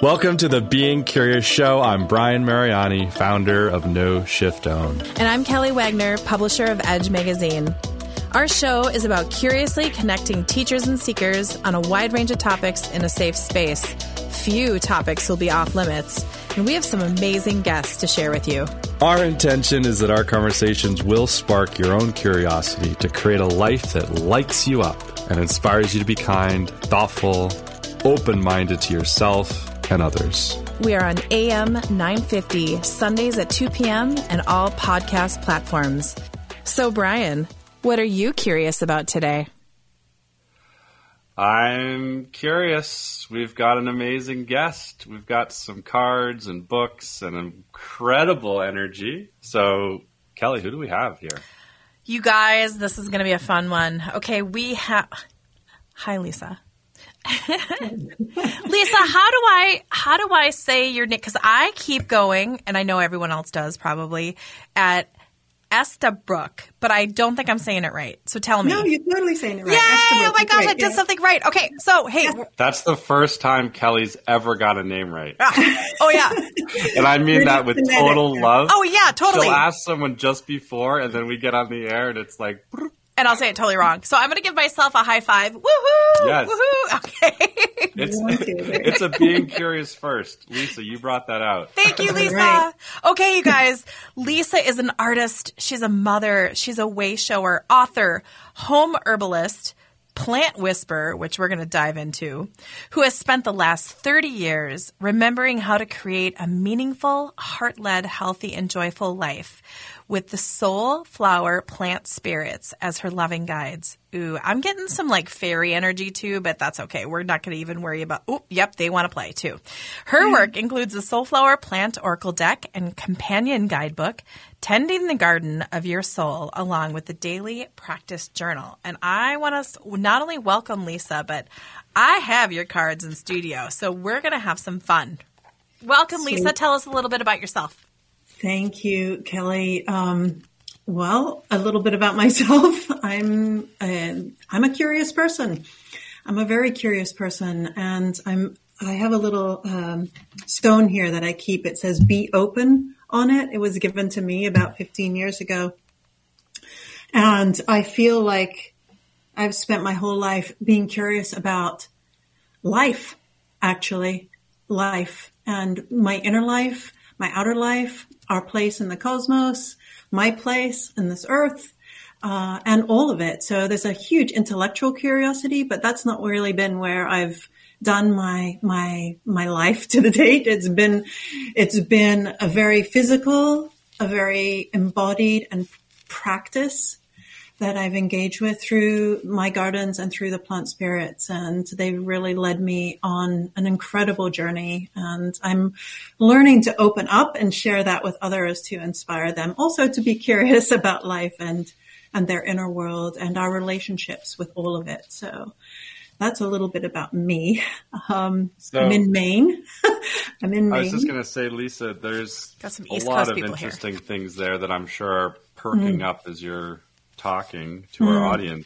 Welcome to the Being Curious Show. I'm Brian Mariani, founder of No Shift Own. And I'm Kelly Wagner, publisher of Edge Magazine. Our show is about curiously connecting teachers and seekers on a wide range of topics in a safe space. Few topics will be off limits, and we have some amazing guests to share with you. Our intention is that our conversations will spark your own curiosity to create a life that lights you up and inspires you to be kind, thoughtful, open-minded to yourself and others. We are on AM 950, Sundays at 2 p.m. and all podcast platforms. So, Brian, what are you curious about today? I'm curious. We've got an amazing guest. We've got some cards and books and incredible energy. So, Kelly, who do we have here? You guys, this is going to be a fun one. Okay, we have... Hi, Lisa. Lisa, how do I say your name? Because I keep going, and I know everyone else does probably, at Estabrook, but I don't think I'm saying it right. So tell me. No, you're totally saying it right. Yay! Estabrook, Oh my gosh, right, I did something right. Okay, so hey. That's the first time Kelly's ever got a name right. Oh yeah. And I mean that with total love. Oh yeah, totally. She'll ask someone just before, and then we get on the air, and it's like... And I'll say it totally wrong. So I'm going to give myself a high five. Woohoo! Yes. Woohoo! Okay. It's a being curious first. Lisa, you brought that out. Thank you, Lisa. Right. Okay, you guys. Lisa is an artist. She's a mother. She's a way shower, author, home herbalist, plant whisperer, which we're going to dive into, who has spent the last 30 years remembering how to create a meaningful, heart-led, healthy, and joyful life with the soul flower plant spirits as her loving guides. Ooh, I'm getting some like fairy energy too, but that's okay. We're not going to even worry about, yep, they want to play too. Her work includes the Soulflower Plant Oracle Deck and companion guidebook, Tending the Garden of Your Soul, along with the Daily Practice Journal. And I want to not only welcome Lisa, but I have your cards in studio, so we're going to have some fun. Welcome, Lisa. Tell us a little bit about yourself. Thank you, Kelly. Well, a little bit about myself. I'm a curious person. I'm a very curious person, and I have a little stone here that I keep. It says "Be Open" on it. It was given to me about 15 years ago, and I feel like I've spent my whole life being curious about life. Actually, life and my inner life, my outer life, our place in the cosmos, my place in this earth, and all of it. So there's a huge intellectual curiosity, but that's not really been where I've done my life to the date. It's been a very physical, a very embodied and practice that I've engaged with through my gardens and through the plant spirits. And they've really led me on an incredible journey. And I'm learning to open up and share that with others to inspire them also to be curious about life and their inner world and our relationships with all of it. So that's a little bit about me. I'm in Maine. I was just going to say, Lisa, there's got some a East lot Coast of people interesting things there that I'm sure are perking up as you're talking to our audience.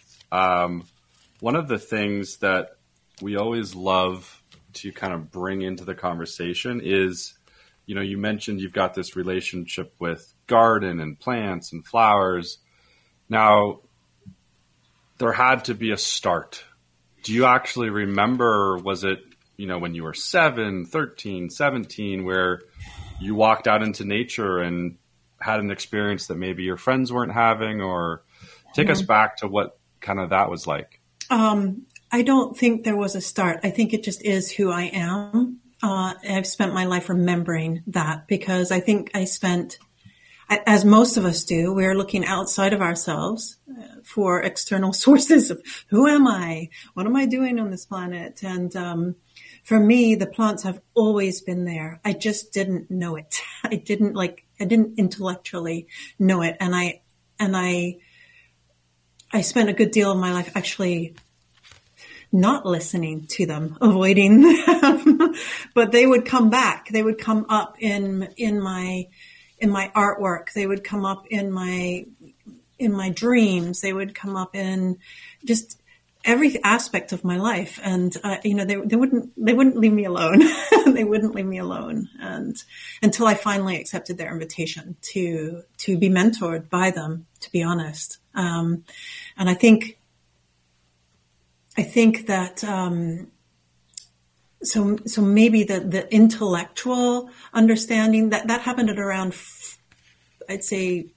One of the things that we always love to kind of bring into the conversation is, you mentioned you've got this relationship with garden and plants and flowers. Now, there had to be a start. Do you actually remember, was it, when you were 7, 13, 17, where you walked out into nature and had an experience that maybe your friends weren't having, or take us back to what kind of that was like? I don't think there was a start. I think it just is who I am. I've spent my life remembering that because I think I spent, as most of us do, we're looking outside of ourselves for external sources of who am I? What am I doing on this planet? And for me, the plants have always been there. I just didn't know it. I didn't intellectually know it. And I spent a good deal of my life actually not listening to them, avoiding them, but they would come back. They would come up in my artwork. They would come up in my dreams. They would come up in just every aspect of my life. And, they wouldn't leave me alone. They wouldn't leave me alone. And until I finally accepted their invitation to be mentored by them, to be honest. And I think that, so maybe the intellectual understanding that happened at around, I'd say,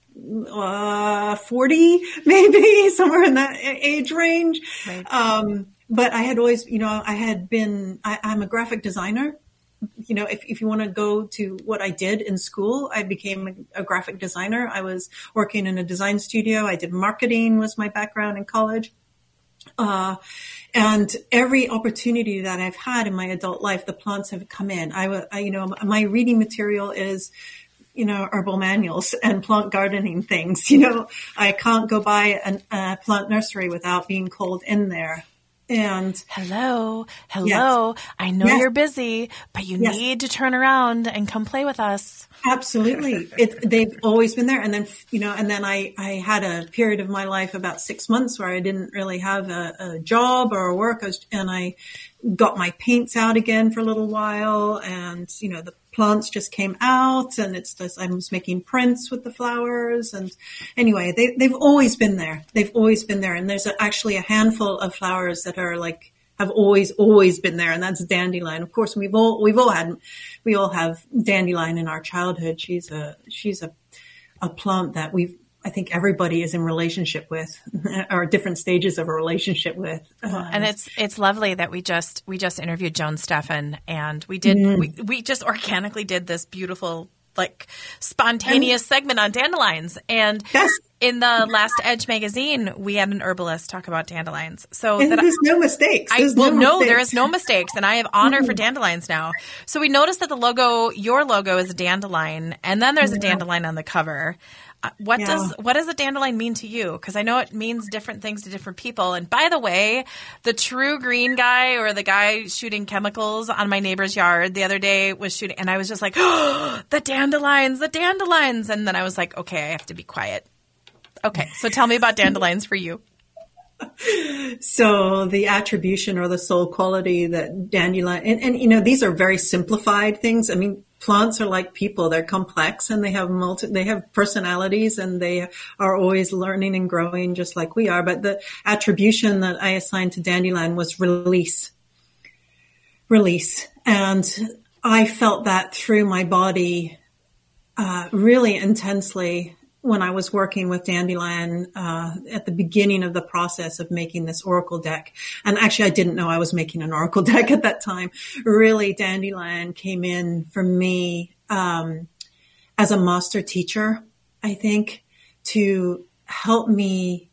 40, maybe somewhere in that age range. Right. But I had always, I'm a graphic designer. If you want to go to what I did in school, I became a graphic designer. I was working in a design studio. I did marketing was my background in college. And every opportunity that I've had in my adult life, the plants have come in. My reading material is, herbal manuals and plant gardening things. I can't go by a plant nursery without being called in there. And hello. Yes. I know you're busy, but you need to turn around and come play with us. Absolutely. They've always been there. And then, and then I had a period of my life, about 6 months, where I didn't really have a job or work. And I got my paints out again for a little while. And, the plants just came out, and I was making prints with the flowers. And anyway, they've always been there. They've always been there. And there's actually a handful of flowers that are have always been there. And that's dandelion. Of course, we all have dandelion in our childhood. She's a plant that I think everybody is in relationship with, or different stages of a relationship with. And it's lovely that we just interviewed Joan Steffen, and we just organically did this beautiful, spontaneous segment on dandelions. And in the last Edge magazine, we had an herbalist talk about dandelions. So there's no mistakes. There is no mistakes, and I have honor for dandelions now. So we noticed that your logo is a dandelion, and then there's a dandelion on the cover. What does a dandelion mean to you? Because I know it means different things to different people. And by the way, the true green guy, or the guy shooting chemicals on my neighbor's yard the other day, was shooting, and I was just like, oh, the dandelions. And then I was like, okay, I have to be quiet. Okay, so tell me about dandelions for you. So the attribution or the soul quality that dandelion, and these are very simplified things. I mean, plants are like people; they're complex, and they have personalities, and they are always learning and growing, just like we are. But the attribution that I assigned to dandelion was release, and I felt that through my body really intensely when I was working with dandelion at the beginning of the process of making this oracle deck. And actually, I didn't know I was making an oracle deck at that time. Really, dandelion came in for me as a master teacher, I think, to help me,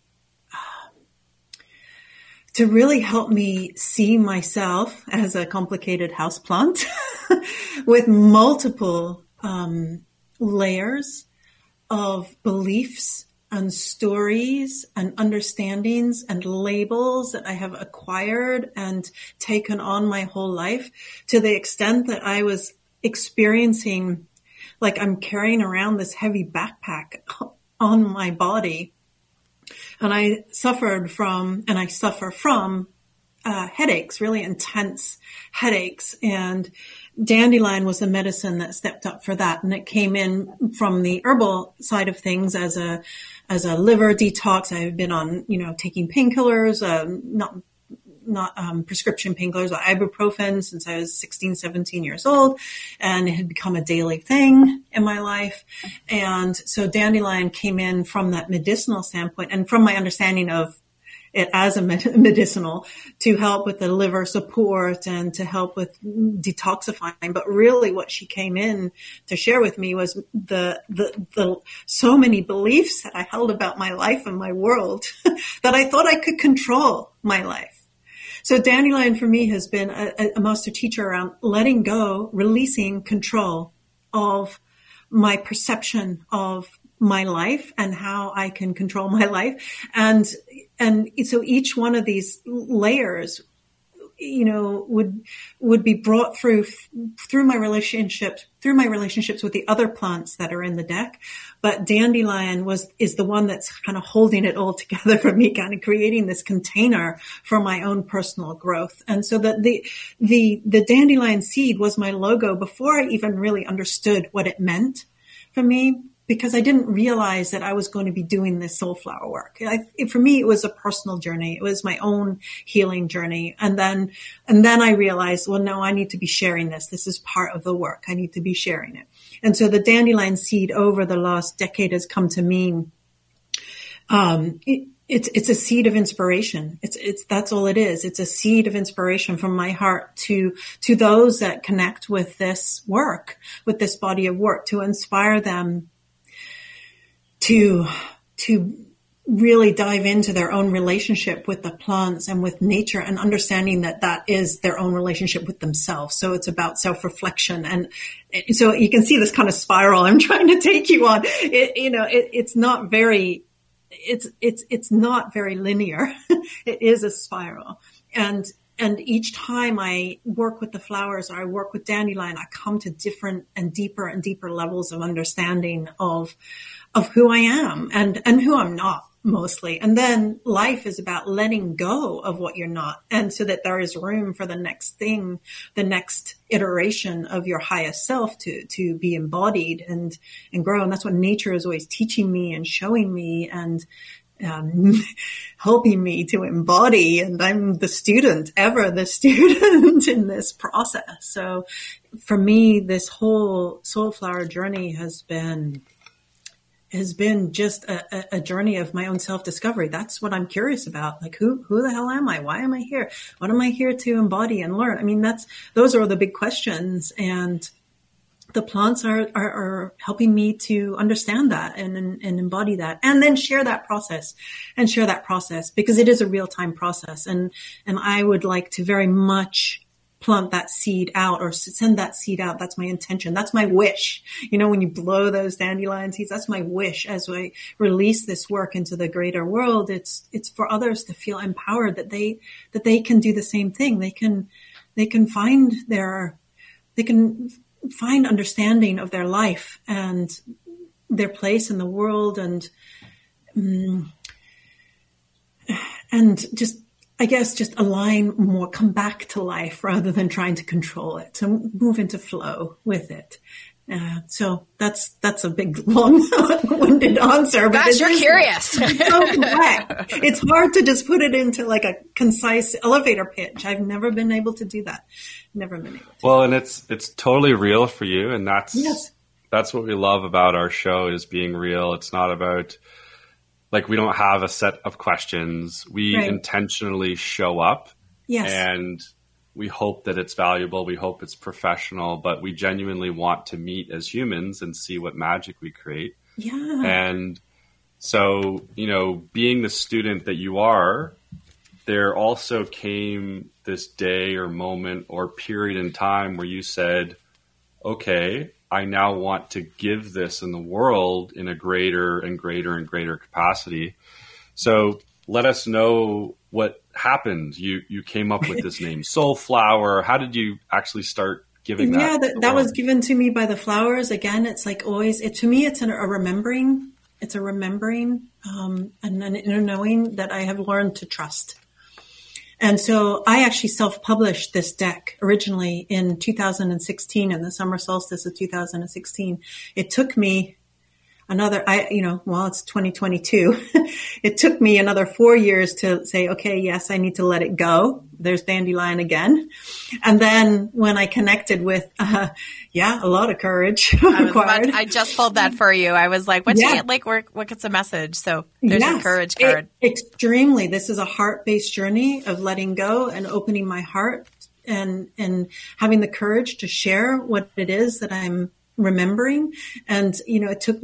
to really help me see myself as a complicated houseplant with multiple layers of beliefs and stories and understandings and labels that I have acquired and taken on my whole life, to the extent that I was experiencing, I'm carrying around this heavy backpack on my body. And I suffer from headaches, really intense headaches. And dandelion was the medicine that stepped up for that. And it came in from the herbal side of things as a liver detox. I've been on, taking painkillers, not prescription painkillers, but ibuprofen since I was 16, 17 years old. And it had become a daily thing in my life. And so dandelion came in from that medicinal standpoint, and from my understanding of it as a medicinal, to help with the liver support and to help with detoxifying. But really what she came in to share with me was the so many beliefs that I held about my life and my world that I thought I could control my life. So dandelion for me has been a master teacher around letting go, releasing control of my perception of my life and how I can control my life. And so each one of these layers would be brought through my relationships with the other plants that are in the deck. But dandelion is the one that's kind of holding it all together for me, kind of creating this container for my own personal growth. And so that the dandelion seed was my logo before I even really understood what it meant for me, because I didn't realize that I was going to be doing this soulflower work. For me, it was a personal journey. It was my own healing journey. And then I realized, well, no, I need to be sharing this. This is part of the work. I need to be sharing it. And so the dandelion seed over the last decade has come to mean, it's a seed of inspiration. That's all it is. It's a seed of inspiration from my heart to those that connect with this work, with this body of work, to inspire them to really dive into their own relationship with the plants and with nature, and understanding that is their own relationship with themselves. So it's about self-reflection. And so you can see this kind of spiral I'm trying to take you on. It's not very linear. It is a spiral. And each time I work with the flowers, or I work with dandelion, I come to different and deeper levels of understanding of who I am and who I'm not, mostly. And then life is about letting go of what you're not. And so that there is room for the next thing, the next iteration of your highest self to be embodied and grow. And that's what nature is always teaching me and showing me and helping me to embody. And I'm the student in this process. So for me, this whole soulflower journey has been just a journey of my own self-discovery. That's what I'm curious about. Like, who the hell am I? Why am I here? What am I here to embody and learn? I mean, those are the big questions. And the plants are helping me to understand that and embody that, and then share that process because it is a real-time process. And I would like to very much plant that seed out, or send that seed out. That's my intention. That's my wish. When you blow those dandelion seeds, that's my wish as I release this work into the greater world. It's for others to feel empowered that they can do the same thing. They can find understanding of their life and their place in the world, and just, I guess, just align more, come back to life rather than trying to control it, to move into flow with it. So that's a big, long-winded answer. Gosh, you're curious. So correct. It's hard to just put it into like a concise elevator pitch. I've never been able to do that. Never been able to. Well, and it's totally real for you, and that's what we love about our show, is being real. It's not about, like, we don't have a set of questions. We intentionally show up, and we hope that it's valuable. We hope it's professional, but we genuinely want to meet as humans and see what magic we create. Yeah. And so, being the student that you are, there also came this day or moment or period in time where you said, okay, I now want to give this in the world in a greater and greater and greater capacity. So let us know what happened. You came up with this name, Soulflower. How did you actually start giving that? Yeah, that was given to me by the flowers. Again, it's like always, to me, it's a remembering. It's a remembering and an inner knowing that I have learned to trust. And so I actually self-published this deck originally in 2016, in the summer solstice of 2016. It took me it's 2022. It took me another 4 years to say, okay, yes, I need to let it go. There's dandelion again. And then when I connected with, a lot of courage required. I just pulled that for you. I was like, what gets a message? So there's your courage card. Extremely. This is a heart-based journey of letting go and opening my heart and having the courage to share what it is that I'm remembering. And, it took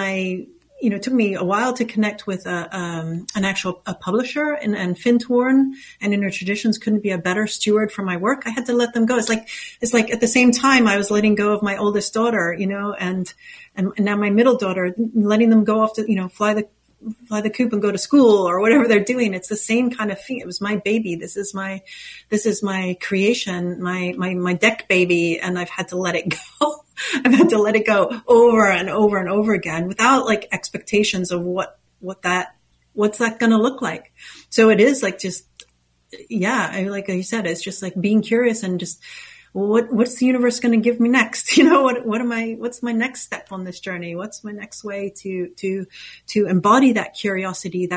me a while to connect with a publisher, and Fintorn and Inner Traditions couldn't be a better steward for my work. I had to let them go. It's like at the same time I was letting go of my oldest daughter, and now my middle daughter, letting them go off to, fly fly the coop and go to school or whatever they're doing. It's the same kind of thing. It was my baby. This is my creation, my deck baby. And I've had to let it go. I've had to let it go over and over and over again without like expectations of what's that going to look like. So it is like just, yeah, like you said, it's just like being curious and just, what's the universe going to give me next? What's my next step on this journey? What's my next way to embody that curiosity,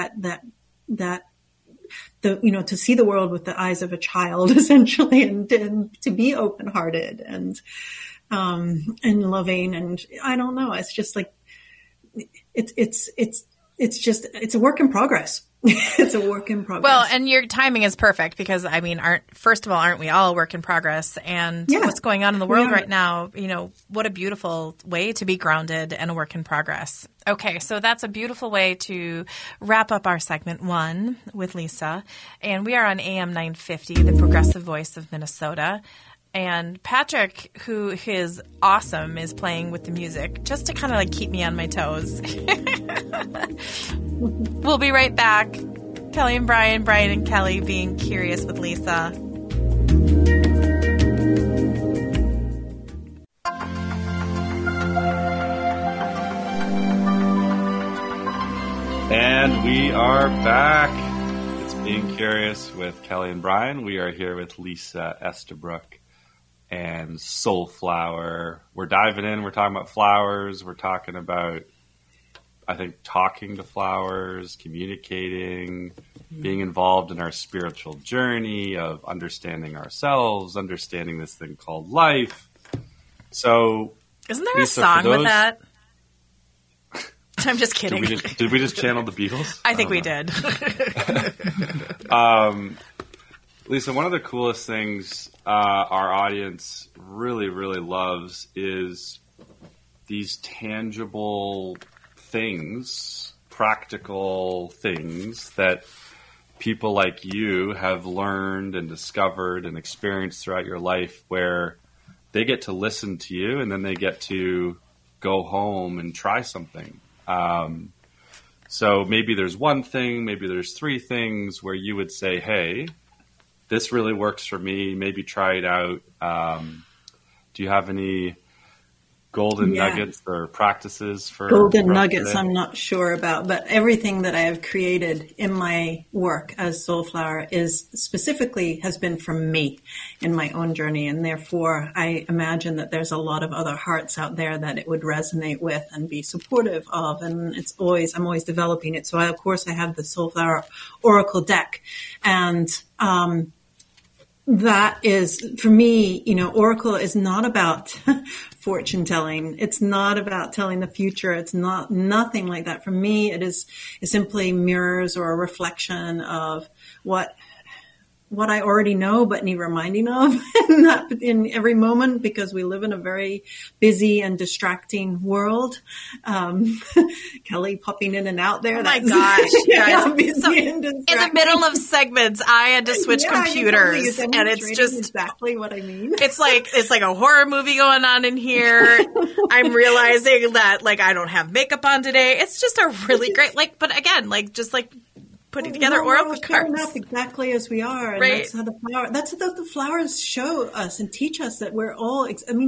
to see the world with the eyes of a child, essentially, and to be open-hearted and loving. And I don't know. It's just like, it's a work in progress. It's a work in progress. Well, and your timing is perfect because, I mean, aren't we all a work in progress? And what's going on in the world right now, what a beautiful way to be grounded and a work in progress. Okay, so that's a beautiful way to wrap up our segment 1 with Lisa. And we are on AM 950, the progressive voice of Minnesota. And Patrick, who is awesome, is playing with the music just to kind of like keep me on my toes. We'll be right back. Kelly and Brian and Kelly being curious with Lisa. And we are back. It's Being Curious with Kelly and Brian. We are here with Lisa Estabrook and Soulflower. We're diving in. We're talking about flowers. We're talking about, I think, talking to flowers, communicating, being involved in our spiritual journey of understanding ourselves, understanding this thing called life. So, isn't there Lisa, a song with that? I'm just kidding. Did we just channel the Beatles? I think we did. Lisa, one of the coolest things our audience really, really loves is these tangible things, practical things that people like you have learned and discovered and experienced throughout your life, where they get to listen to you and then they get to go home and try something. So maybe there's one thing, maybe there's 3 things where you would say, hey, this really works for me. Maybe try it out. Do you have any golden nuggets or practices for golden nuggets? Today? I'm not sure about, but everything that I have created in my work as Soulflower has been from me in my own journey. And therefore I imagine that there's a lot of other hearts out there that it would resonate with and be supportive of. And I'm always developing it. So of course I have the Soulflower Oracle deck, and, that is, for me, Oracle is not about fortune telling. It's not about telling the future. It's nothing like that. For me, it simply mirrors or a reflection of what I already know, but need reminding of in every moment, because we live in a very busy and distracting world. Kelly popping in and out there. Oh my gosh. Guys. So in the middle of segments, I had to switch computers, and it's just exactly what I mean. It's like a horror movie going on in here. I'm realizing that I don't have makeup on today. It's just a really great, but again, putting together oracle cards. Enough exactly as we are. And right. That's how the flowers show us and teach us that we're all,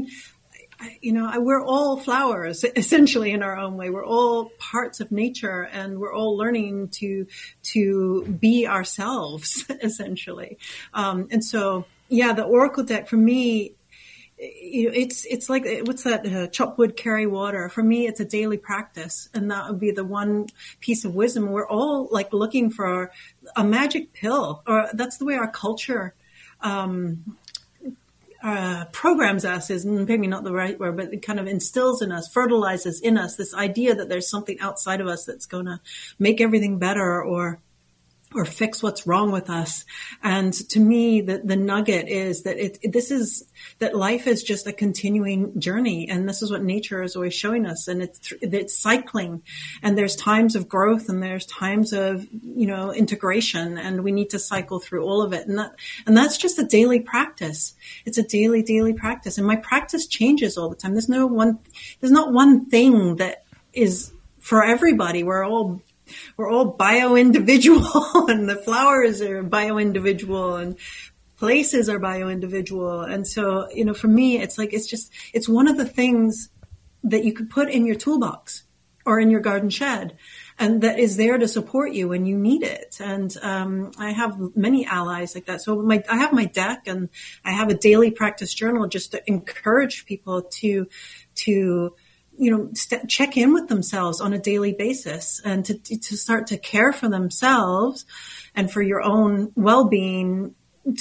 we're all flowers essentially in our own way. We're all parts of nature, and we're all learning to be ourselves essentially. And so, the Oracle deck for me, it's like, what's that? Chop wood, carry water. For me, it's a daily practice, and that would be the one piece of wisdom. We're all looking for a magic pill, or that's the way our culture programs us. Is maybe not the right word, but it kind of instills in us, fertilizes in us this idea that there's something outside of us that's going to make everything better, or fix what's wrong with us. And to me, the nugget is that that life is just a continuing journey. And this is what nature is always showing us. And it's cycling, and there's times of growth, and there's times of, integration, and we need to cycle through all of it. And that's just a daily practice. It's a daily practice. And my practice changes all the time. There's not one thing that is for everybody. We're all we're all bio-individual, and the flowers are bio-individual, and places are bio-individual. And so, for me, it's like, it's one of the things that you could put in your toolbox or in your garden shed, and that is there to support you when you need it. And I have many allies like that. So I have my deck, and I have a daily practice journal just to encourage people to check in with themselves on a daily basis, and to start to care for themselves and for your own well-being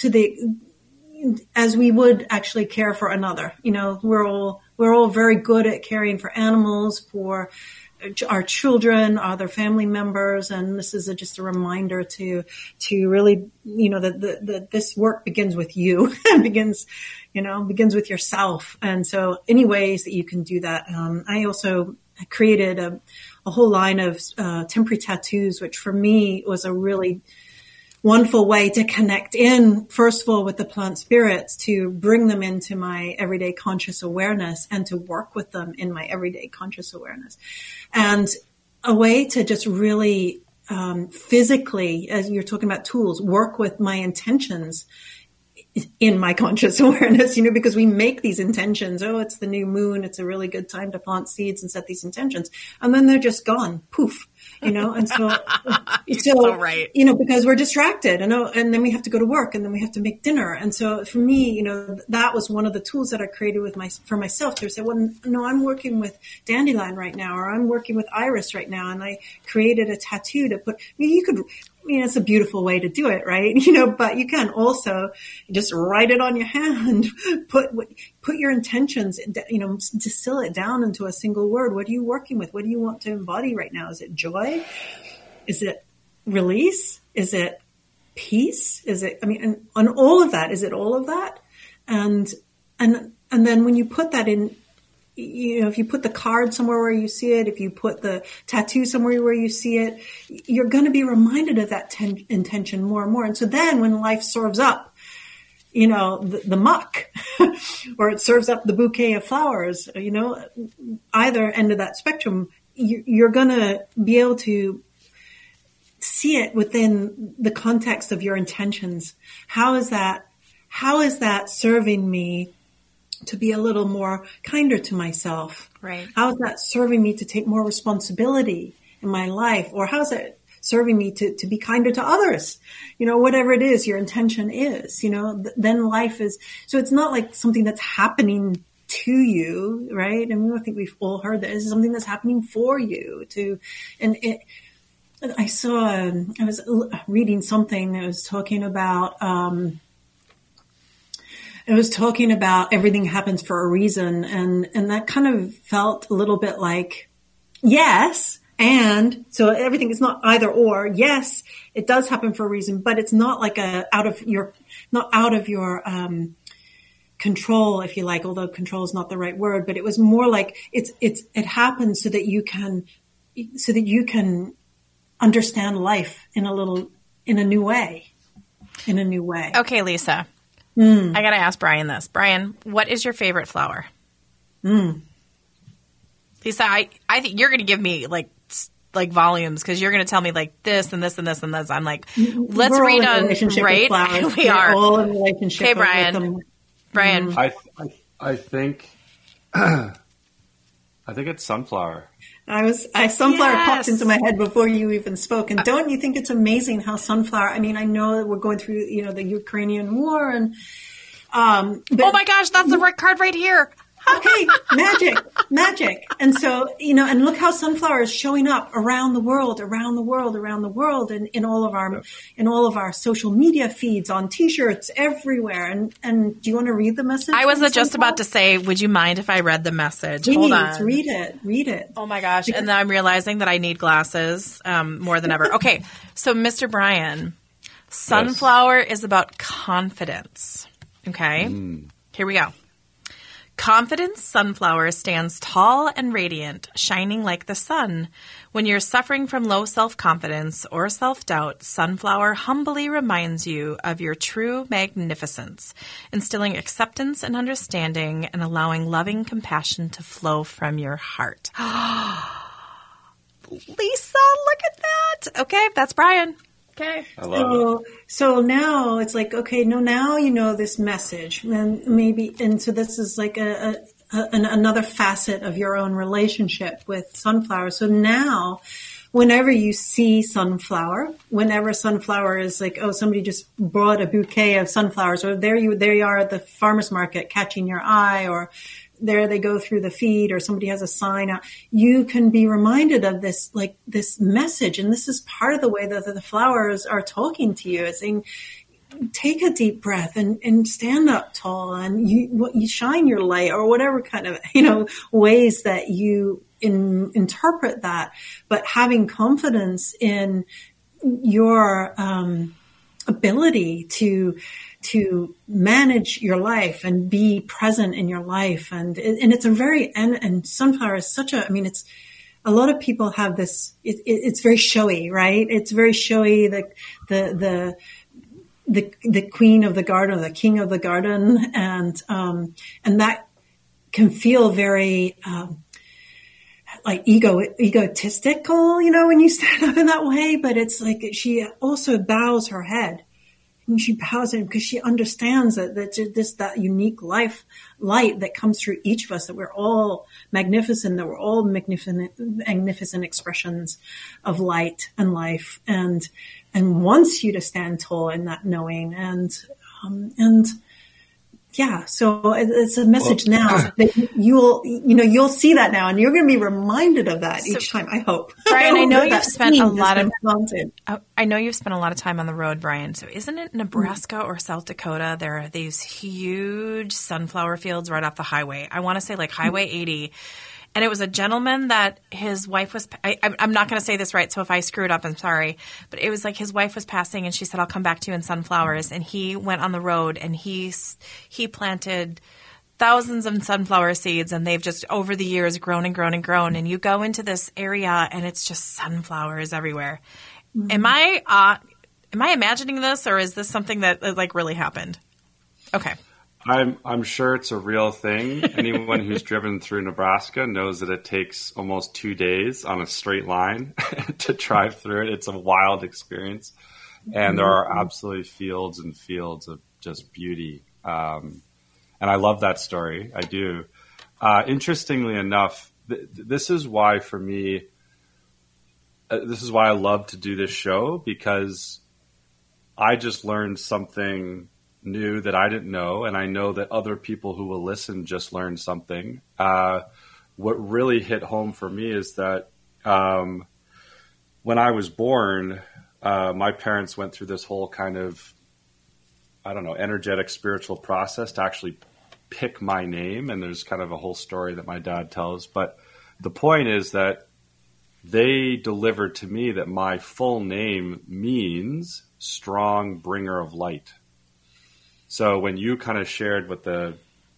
as we would actually care for another. We're all very good at caring for animals, for our children, other family members, and this is just a reminder to really, that this work begins with you, begins with yourself. And so, any ways that you can do that. I also created a whole line of temporary tattoos, which for me was a really wonderful way to connect in, first of all, with the plant spirits, to bring them into my everyday conscious awareness, and to work with them in my everyday conscious awareness. And a way to just really physically, as you're talking about tools, work with my intentions in my conscious awareness, because we make these intentions. Oh, it's the new moon. It's a really good time to plant seeds and set these intentions. And then they're just gone. Poof. And so right. Because we're distracted, and then we have to go to work, and then we have to make dinner. And so for me, that was one of the tools that I created for myself to say, well, no, I'm working with dandelion right now, or I'm working with iris right now. And I created a tattoo to put, it's a beautiful way to do it, right? But you can also just write it on your hand, put your intentions, distill it down into a single word. What are you working with? What do you want to embody right now? Is it joy? Is it release? Is it peace? Is it, and all of that, is it all of that? And then when you put that in, if you put the card somewhere where you see it, if you put the tattoo somewhere where you see it, you're going to be reminded of that intention more and more. And so then when life serves up, the muck, or it serves up the bouquet of flowers, either end of that spectrum, you're going to be able to see it within the context of your intentions. How is that serving me to be a little more kinder to myself? Right. How is that serving me to take more responsibility in my life? Or how is it serving me to be kinder to others? Whatever it is your intention is, then life is, so it's not like something that's happening to you, right? I think we've all heard that it's something that's happening for you I was reading something that was talking about, everything happens for a reason. And that kind of felt a little bit like, yes. And so everything is not either or. Yes, it does happen for a reason, but it's not like out of your control, if you like, although control is not the right word, but it was more like it happens so that you can understand life in a new way. Okay, Lisa. I got to ask Brian this. Brian, what is your favorite flower? Lisa, I think you're going to give me like volumes, because you're going to tell me like this and this and this and this. I'm like, let's We're read all in on, right? We are all in relationship. Okay, Brian. Brian, I think it's sunflower. Sunflower popped into my head before you even spoke. And don't you think it's amazing how sunflower, I know that we're going through, the Ukrainian war, and, oh my gosh, that's the right card right here. Okay, magic. And so, and look how sunflower is showing up around the world, and in all of our social media feeds, on T-shirts, everywhere. And do you want to read the message? I was just about to say, would you mind if I read the message? Please, hold on. Read it. Oh my gosh. And then I'm realizing that I need glasses more than ever. Okay. So Mr. Brian, sunflower is about confidence. Okay. Here we go. Confidence sunflower stands tall and radiant, shining like the sun. When you're suffering from low self-confidence or self-doubt, sunflower humbly reminds you of your true magnificence, instilling acceptance and understanding and allowing loving compassion to flow from your heart. Lisa, look at that. Okay, that's Brian. Okay. I love it. So now it's like, okay, no, now you know this message, and maybe, and so this is like another facet of your own relationship with sunflower. So now, whenever you see sunflower, whenever sunflower is like, oh, somebody just brought a bouquet of sunflowers, or there you are at the farmer's market catching your eye, or there they go through the feed, or somebody has a sign out, you can be reminded of this, like this message. And this is part of the way that the flowers are talking to you. It's saying, take a deep breath and stand up tall, and you shine your light, or whatever kind of, ways that you interpret that, but having confidence in your ability to manage your life and be present in your life. And it's a very, and sunflower is such a, it's, a lot of people have this, it's very showy, right? It's very showy, the queen of the garden, the king of the garden. And that can feel very, like egotistical, when you stand up in that way, but it's like she also bows her head. And she bows it because she understands that unique light that comes through each of us, that we're all magnificent, that we're all magnificent expressions of light and life, and wants you to stand tall in that knowing. And yeah, so it's a message now that you'll see that now, and you're going to be reminded of that each time. I hope. Brian, I know you've spent a lot of time on the road, Brian. So isn't it Nebraska or South Dakota? There are these huge sunflower fields right off the highway. I want to say like Highway 80. And it was a gentleman that his wife was, I'm not going to say this right, so if I screw it up, I'm sorry. But it was like his wife was passing, and she said, I'll come back to you in sunflowers. And he went on the road, and he planted thousands of sunflower seeds, and they've just over the years grown and grown and grown. And you go into this area, and it's just sunflowers everywhere. Mm-hmm. Am I imagining this, or is this something that like really happened? Okay. I'm sure it's a real thing. Anyone who's driven through Nebraska knows that it takes almost 2 days on a straight line to drive through it. It's a wild experience. And there are absolutely fields and fields of just beauty. And I love that story. I do. Interestingly enough, this is why for me, this is why I love to do this show, because I just learned something new that I didn't know, and I know that other people who will listen just learned something. What really hit home for me is that when I was born, my parents went through this whole kind of, energetic spiritual process to actually pick my name, and there's kind of a whole story that my dad tells. But the point is that they delivered to me that my full name means strong bringer of light. So when you kind of shared what the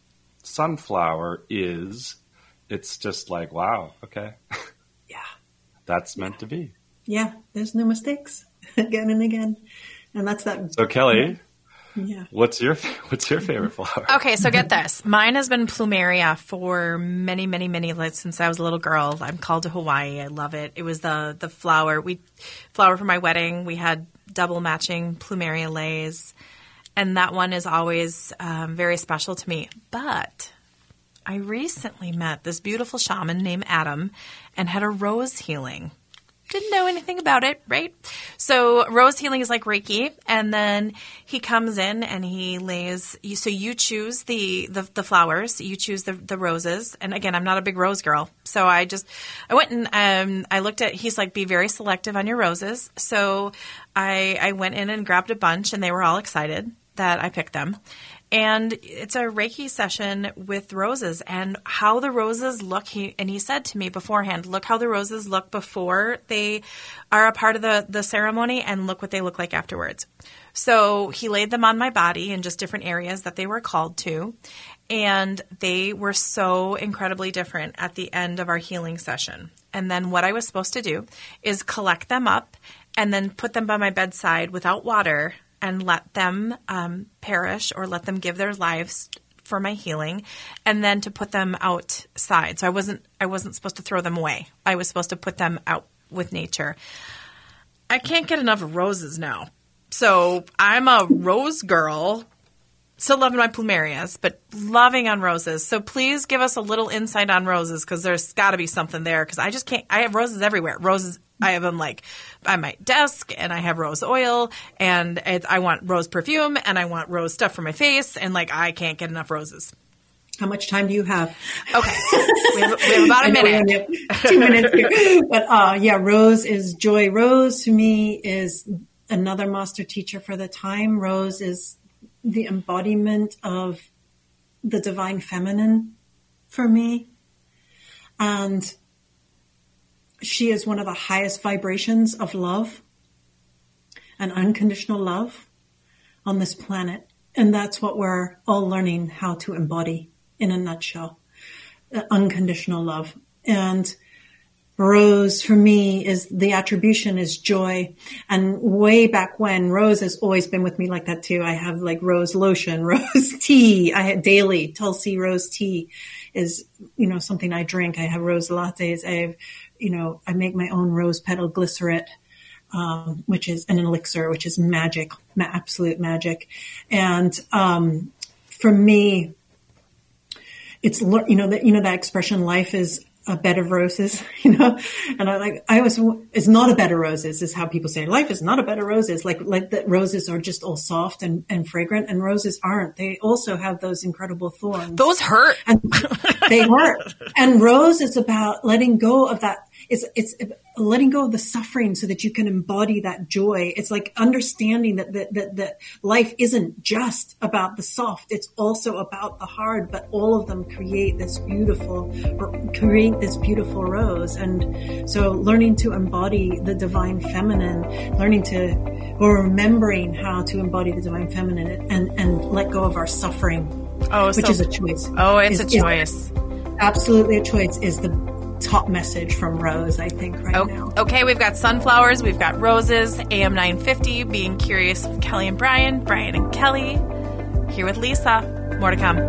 sunflower is, it's just like, wow, okay. Yeah. That's meant to be. Yeah, there's no mistakes again and again. And that's that. So Kelly, yeah. What's your favorite flower? Okay, so get this. Mine has been plumeria for many, many, many years since I was a little girl. I'm called to Hawaii. I love it. It was the flower. Flower for my wedding. We had double matching plumeria leis. And that one is always very special to me. But I recently met this beautiful shaman named Adam and had a rose healing. Didn't know anything about it, right? So rose healing is like Reiki. And then he comes in and he lays – so you choose the flowers. You choose the roses. And, again, I'm not a big rose girl. So I went and I looked at – he's like, be very selective on your roses. So I went in and grabbed a bunch, and they were all excited that I picked them. And it's a Reiki session with roses, and how the roses look. He said to me beforehand, look how the roses look before they are a part of the ceremony, and look what they look like afterwards. So he laid them on my body in just different areas that they were called to. And they were so incredibly different at the end of our healing session. And then what I was supposed to do is collect them up and then put them by my bedside without water and let them perish, or let them give their lives for my healing, and then to put them outside. So I wasn't supposed to throw them away. I was supposed to put them out with nature. I can't get enough of roses now. So I'm a rose girl. Still loving my plumerias, but loving on roses. So please give us a little insight on roses, because there's got to be something there, because I just can't. I have roses everywhere. Roses, I have them like on my desk, and I have rose oil, and I want rose perfume, and I want rose stuff for my face, and like I can't get enough roses. How much time do you have? Okay. We have about a minute. 2 minutes here. But yeah, Rose is joy. Rose to me is another master teacher for the time. Rose is the embodiment of the divine feminine for me. And she is one of the highest vibrations of love and unconditional love on this planet. And that's what we're all learning how to embody in a nutshell, unconditional love. And Rose for me is the attribution is joy. And way back when, Rose has always been with me like that too. I have like rose lotion, rose tea. I had daily Tulsi rose tea is, something I drink. I have rose lattes. I have, I make my own rose petal glycerate, which is an elixir, which is magic, absolute magic. And, for me, it's, that expression, life is a bed of roses, and it's not a bed of roses is how people say life is not a bed of roses. Like that roses are just all soft and fragrant, and roses aren't. They also have those incredible thorns. Those hurt. And they hurt. And rose is about letting go of that. It's letting go of the suffering so that you can embody that joy. It's like understanding that life isn't just about the soft. It's also about the hard, but all of them create this beautiful rose. And so learning to embody the divine feminine, remembering how to embody the divine feminine and let go of our suffering, which is a choice. Oh, it's a choice. Absolutely a choice is the top message from Rose, I think, now. Okay, we've got sunflowers, we've got roses, AM 950, Being Curious with Kelly and Brian and Kelly, here with Lisa. More to come.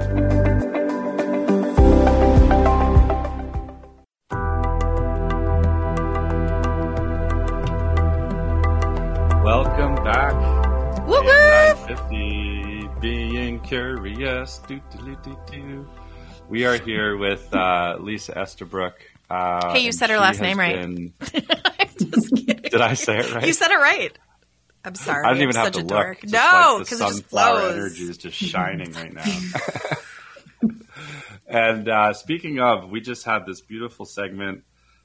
Welcome back. Woo-woo! AM 950, Being Curious. Do. We are here with Lisa Estabrook. Hey, you said her last name right. I'm just kidding. Did I say it right? You said it right. I'm sorry. I don't even have to look. No, because the it just sunflower flows. energy is just shining right now. And speaking of, we just had this beautiful segment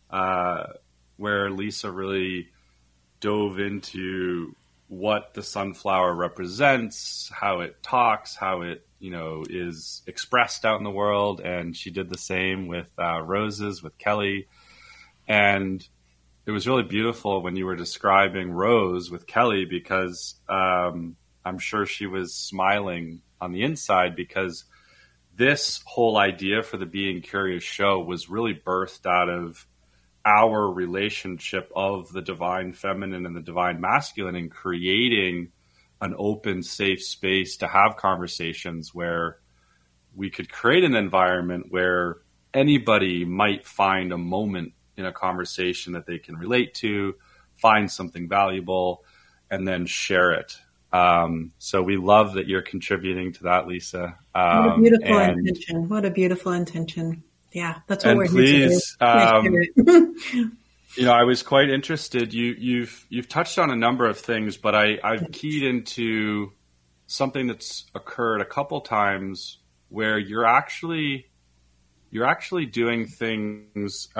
where Lisa really dove into what the sunflower represents, how it talks, how it is expressed out in the world. And she did the same with roses, with Kelly. And it was really beautiful when you were describing Rose with Kelly, because I'm sure she was smiling on the inside, because this whole idea for the Being Curious show was really birthed out of our relationship of the divine feminine and the divine masculine, and creating an open, safe space to have conversations where we could create an environment where anybody might find a moment in a conversation that they can relate to, find something valuable, and then share it. So we love that you're contributing to that, Lisa. What a beautiful intention. What a beautiful intention. Yeah, that's what we're here to do. I was quite interested. You've touched on a number of things, but I've keyed into something that's occurred a couple times where you're actually doing things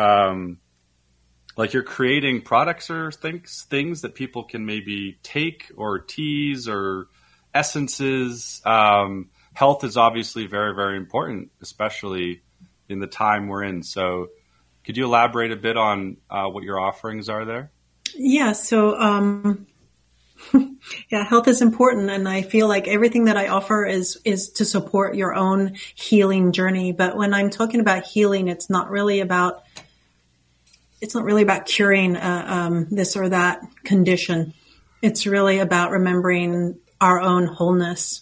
like you're creating products or things that people can maybe take or tease, or essences. Health is obviously very, very important, especially in the time we're in. So could you elaborate a bit on what your offerings are there? Yeah. So, health is important. And I feel like everything that I offer is to support your own healing journey. But when I'm talking about healing, it's not really about curing this or that condition. It's really about remembering our own wholeness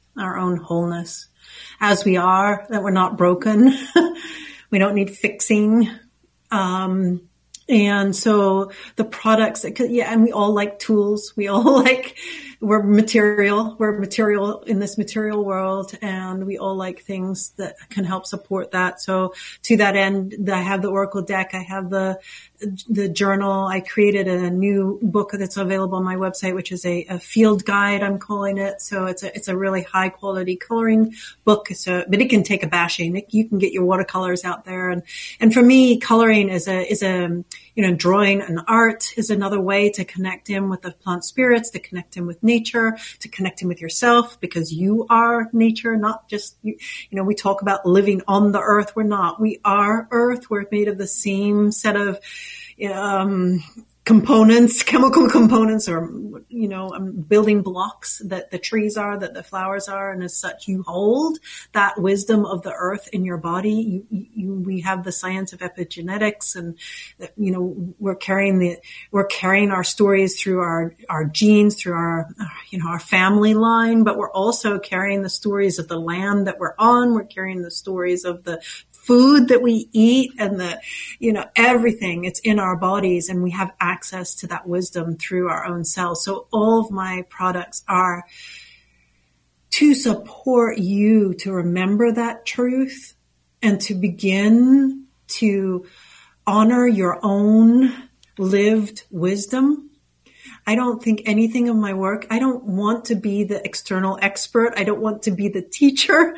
as we are, that we're not broken. We don't need fixing. And so the products and we all like tools. We all we're material in this material world, and we all like things that can help support that. So to that end, I have the Oracle deck. I have the journal. I created a new book that's available on my website, which is a field guide, I'm calling it. So it's a really high quality coloring book. But it can take a bashing. You can get your watercolors out there. And for me, coloring is drawing and art is another way to connect in with the plant spirits, to connect in with nature, to connect in with yourself, because you are nature, not just, we talk about living on the earth. We're not. We are earth. We're made of the same set of components, chemical components, or, building blocks that the trees are, that the flowers are. And as such, you hold that wisdom of the earth in your body. We have the science of epigenetics, and, we're carrying our stories through our genes, through our family line, but we're also carrying the stories of the land that we're on. We're carrying the stories of the food that we eat, and everything. It's in our bodies, and we have access to that wisdom through our own cells. So all of my products are to support you to remember that truth and to begin to honor your own lived wisdom. I don't think anything of my work, I don't want to be the external expert. I don't want to be the teacher.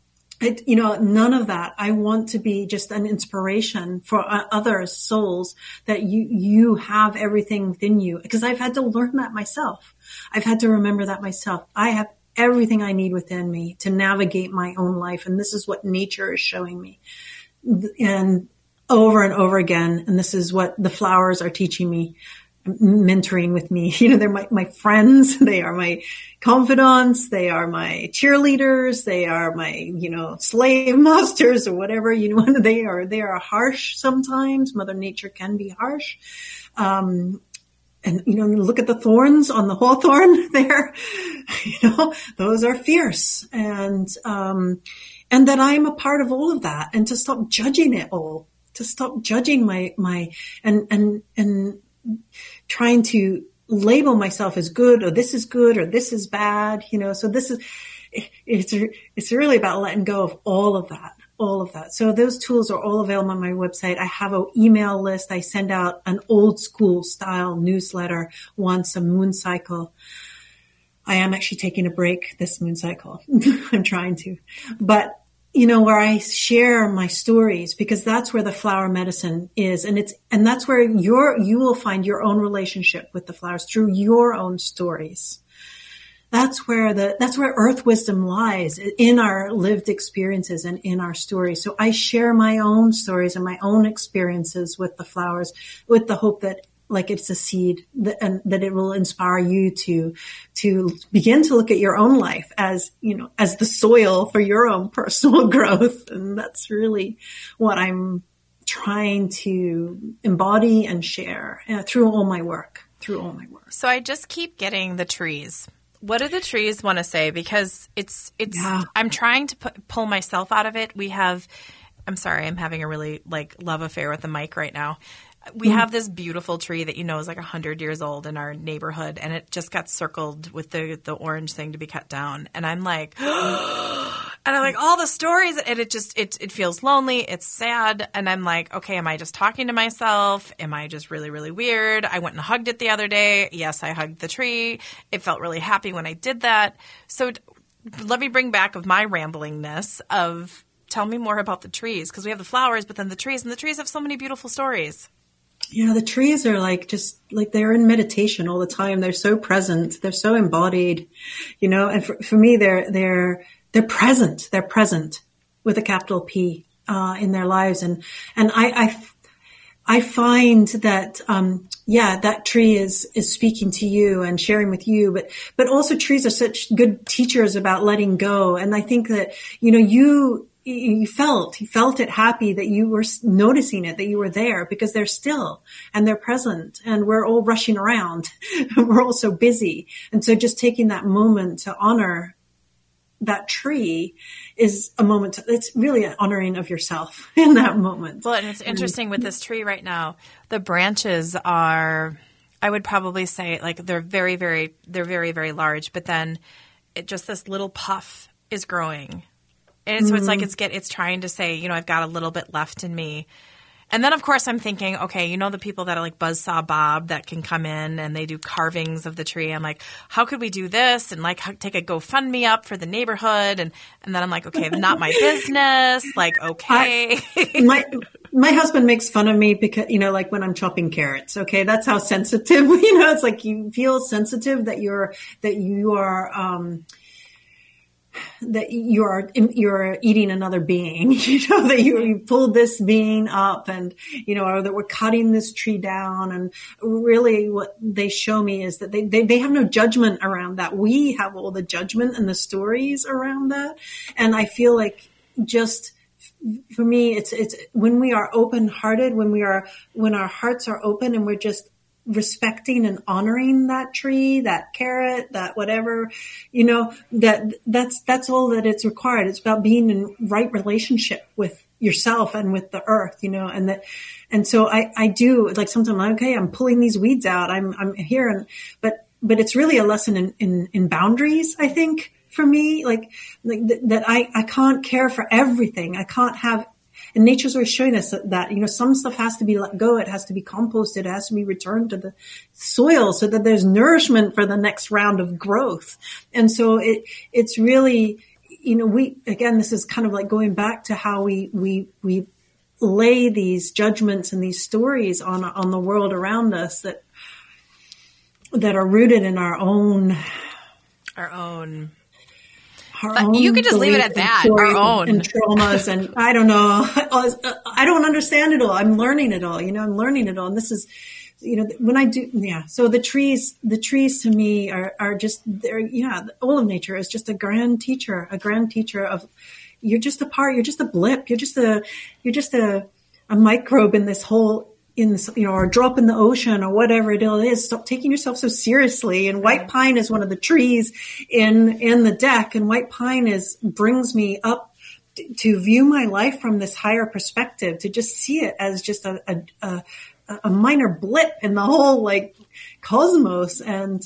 None of that. I want to be just an inspiration for other souls, that you have everything within you. Because I've had to learn that myself. I've had to remember that myself. I have everything I need within me to navigate my own life. And this is what nature is showing me. And over again. And this is what the flowers are teaching me, mentoring with me. They're my friends. They are my confidants. They are my cheerleaders. They are my, slave masters or whatever, they are harsh sometimes. Mother Nature can be harsh. And, look at the thorns on the hawthorn there, those are fierce. And that I'm a part of all of that, and to stop judging it all, to stop judging and trying to label myself as good, or this is good, or this is bad, so it's really about letting go of all of that. So those tools are all available on my website. I have an email list. I send out an old school style newsletter once a moon cycle. I am actually taking a break this moon cycle. I'm trying to, but where I share my stories, because that's where the flower medicine is. And that's where you will find your own relationship with the flowers through your own stories. That's where earth wisdom lies, in our lived experiences and in our stories. So I share my own stories and my own experiences with the flowers, with the hope that, like, it's a seed, and that it will inspire you to begin to look at your own life as the soil for your own personal growth. And that's really what I'm trying to embody and share through all my work. So I just keep getting the trees. What do the trees want to say? Because it's. Yeah. I'm trying to pull myself out of it. I'm sorry, I'm having a really love affair with the mic right now. We have this beautiful tree that is 100 years old in our neighborhood, and it just got circled with the orange thing to be cut down. And I'm like, and I'm like, all the stories, and it feels lonely. It's sad. And I'm like, okay, am I just talking to myself? Am I just really, really weird? I went and hugged it the other day. Yes, I hugged the tree. It felt really happy when I did that. So let me bring back of my ramblingness of, tell me more about the trees, because we have the flowers, but then the trees, and the trees have so many beautiful stories. Yeah, the trees are just they're in meditation all the time. They're so present. They're so embodied, and for me, they're present. They're present with a capital P, in their lives. And I find that, that tree is speaking to you and sharing with you, but also trees are such good teachers about letting go. And I think that, you felt it happy that you were noticing it, that you were there, because they're still and they're present, and we're all rushing around. We're all so busy. And so just taking that moment to honor that tree is a moment. It's really an honoring of yourself in that moment. Well, and it's interesting with this tree right now. The branches are, I would probably say, like they're very, very large. But then just this little puff is growing, and so it's like it's trying to say, I've got a little bit left in me. And then, of course, I'm thinking, okay, the people that are like Buzzsaw Bob that can come in and they do carvings of the tree. I'm like, how could we do this? And like take a GoFundMe up for the neighborhood. And then I'm like, okay, not my business. Like, okay. My husband makes fun of me because, like when I'm chopping carrots, okay, that's how sensitive, it's like you feel sensitive that you're eating another being, that you pulled this being up and, or that we're cutting this tree down. And really what they show me is that they have no judgment around that. We have all the judgment and the stories around that. And I feel like just for me, it's when we are open hearted, when our hearts are open and we're just respecting and honoring that tree, that carrot, that whatever, that's all that it's required. It's about being in right relationship with yourself and with the earth, and so I do, like, sometimes I'm okay, I'm pulling these weeds out. I'm here. But it's really a lesson in boundaries, I think, for me, like that I can't care for everything. I can't have. And nature's always showing us that, some stuff has to be let go. It has to be composted. It has to be returned to the soil so that there's nourishment for the next round of growth. And so it's really, this is kind of like going back to how we lay these judgments and these stories on the world around us that are rooted in our own. You could just leave it at that. Our own and traumas, and I don't know. I don't understand it all. I'm learning it all. I'm learning it all. And this is, when I do, yeah. So the trees to me are just they're, all of nature is just a grand teacher of. You're just a part. You're just a blip. You're just a microbe in this whole. In this, or a drop in the ocean or whatever it is. Stop taking yourself so seriously. And white pine is one of the trees in the deck. And white pine brings me up to view my life from this higher perspective, to just see it as just a minor blip in the whole like cosmos. And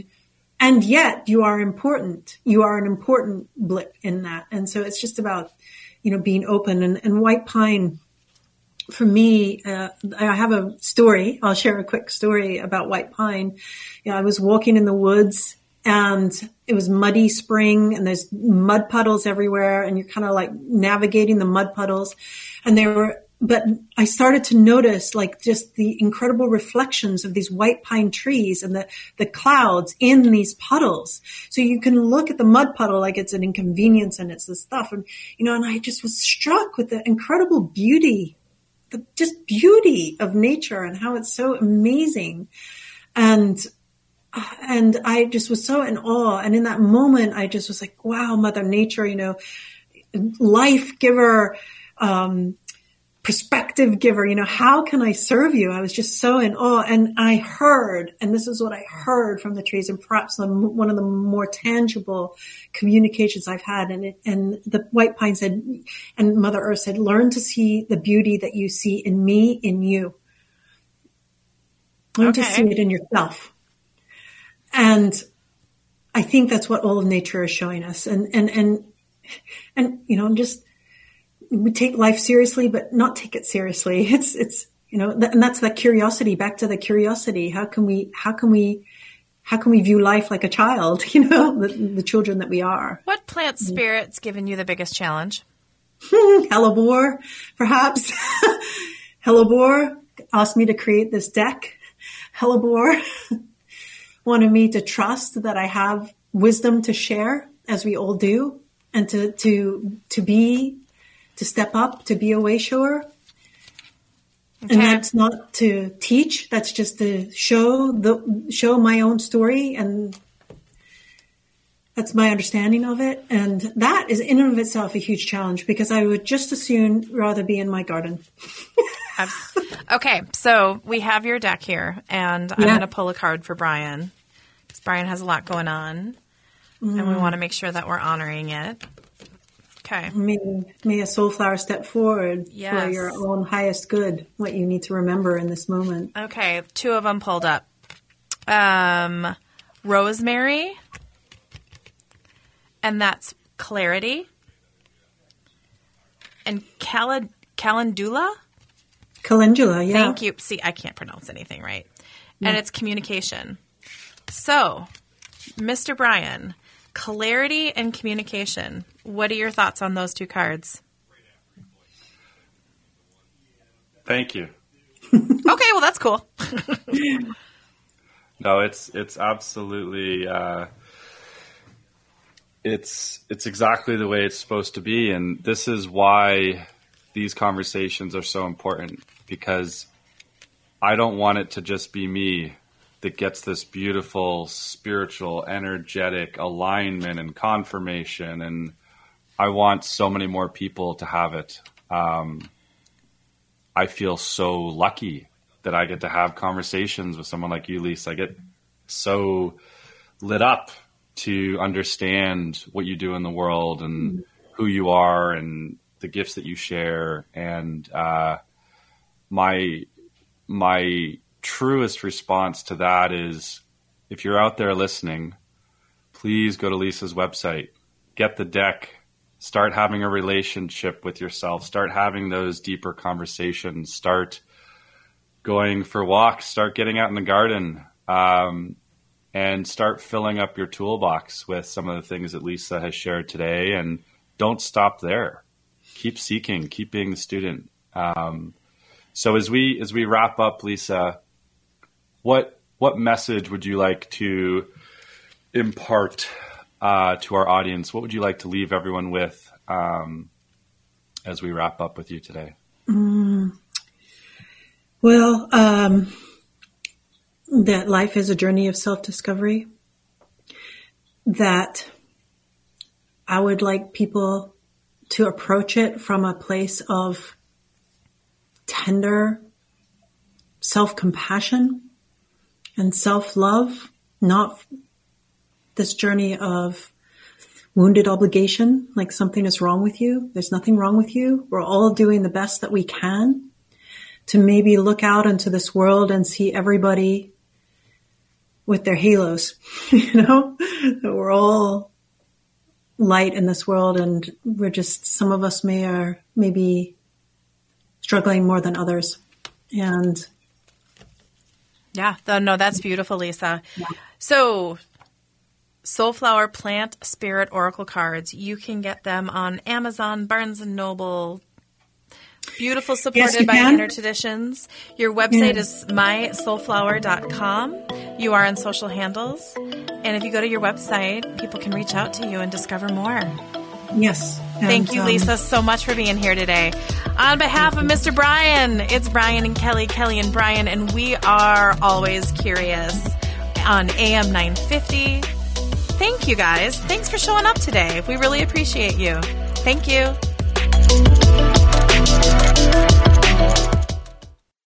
yet you are important. You are an important blip in that. And so it's just about, being open and white pine. For me, I have a story. I'll share a quick story about white pine. I was walking in the woods and it was muddy spring and there's mud puddles everywhere and you're kind of like navigating the mud puddles. But I started to notice like just the incredible reflections of these white pine trees and the clouds in these puddles. So you can look at the mud puddle like it's an inconvenience and it's this stuff. And, and I just was struck with the incredible beauty. The just beauty of nature and how it's so amazing. And I just was so in awe. And in that moment, I just was like, wow, Mother Nature, life giver, perspective giver, how can I serve you? I was just so in awe. And I heard, and this is what I heard from the trees, and perhaps one of the more tangible communications I've had. And the white pine said, and Mother Earth said, learn to see the beauty that you see in me, in you. Learn to see it in yourself. And I think that's what all of nature is showing us. And just, we take life seriously, but not take it seriously. It's and that's that curiosity. Back to the curiosity. How can we view life like a child? The children that we are. What plant spirit's given you the biggest challenge? Hellebore, perhaps. Hellebore asked me to create this deck. Hellebore wanted me to trust that I have wisdom to share, as we all do, and to step up, to be a way shower. Okay. And that's not to teach. That's just to show my own story. And that's my understanding of it. And that is in and of itself a huge challenge because I would just as soon rather be in my garden. Okay. So we have your deck here and I'm going to pull a card for Brian because Brian has a lot going on and we want to make sure that we're honoring it. Okay. May a soul flower step forward Yes. for your own highest good, what you need to remember in this moment. Okay. 2 of them pulled up. Rosemary. And that's clarity. And calendula. Calendula, yeah. Thank you. See, I can't pronounce anything right. And it's communication. So, Mr. Brian, clarity and communication. What are your thoughts on those 2 cards? Thank you. Okay, well, that's cool. No, it's absolutely it's exactly the way it's supposed to be, and this is why these conversations are so important, because I don't want it to just be me that gets this beautiful spiritual, energetic alignment and confirmation, and I want so many more people to have it. I feel so lucky that I get to have conversations with someone like you, Lisa. I get so lit up to understand what you do in the world and who you are and the gifts that you share. And my truest response to that is, if you're out there listening, please go to Lisa's website, get the deck, start having a relationship with yourself, start having those deeper conversations, start going for walks, start getting out in the garden, and start filling up your toolbox with some of the things that Lisa has shared today. And don't stop there. Keep seeking, keep being the student. So as we wrap up, Lisa, what message would you like to impart to our audience? What would you like to leave everyone with as we wrap up with you today? Well, that life is a journey of self-discovery, that I would like people to approach it from a place of tender self-compassion and self-love, not this journey of wounded obligation, like something is wrong with you. There's nothing wrong with you. We're all doing the best that we can. To maybe look out into this world and see everybody with their halos, that we're all light in this world, and we're just, some of us maybe struggling more than others. And yeah, no, that's beautiful, Lisa. Yeah. So Soulflower Plant Spirit Oracle cards, you can get them on Amazon, Barnes & Noble. Beautiful, supported by Inner Traditions. Your website is mysoulflower.com. You are on social handles. And if you go to your website, people can reach out to you and discover more. Yes. Thank you, Lisa, so much for being here today. On behalf of Mr. Brian, it's Brian and Kelly and Brian, and we are always curious on AM 950. Thank you, guys. Thanks for showing up today. We really appreciate you. Thank you.